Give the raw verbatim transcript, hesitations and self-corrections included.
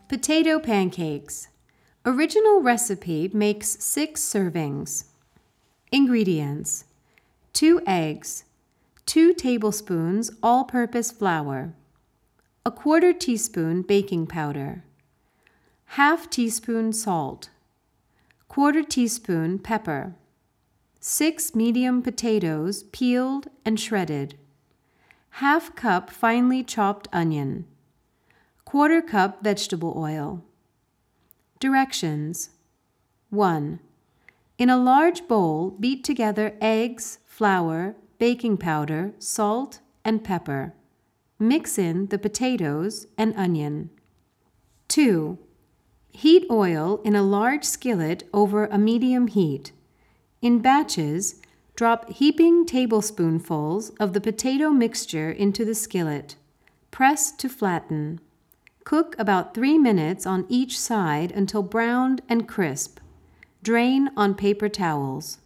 Potato pancakes. Original recipe makes six servings. Ingredients: two eggs, two tablespoons all-purpose flour, a quarter teaspoon baking powder, half teaspoon salt, quarter teaspoon pepper, six medium potatoes peeled and shredded, half cup finely chopped onion, quarter cup vegetable oil. Directions: one. In a large bowl, beat together eggs, flour, baking powder, salt, and pepper. Mix in the potatoes and onion. two. Heat oil in a large skillet over a medium heat. In batches, drop heaping tablespoonfuls of the potato mixture into the skillet. Press to flatten. Cook about three minutes on each side until browned and crisp. Drain on paper towels.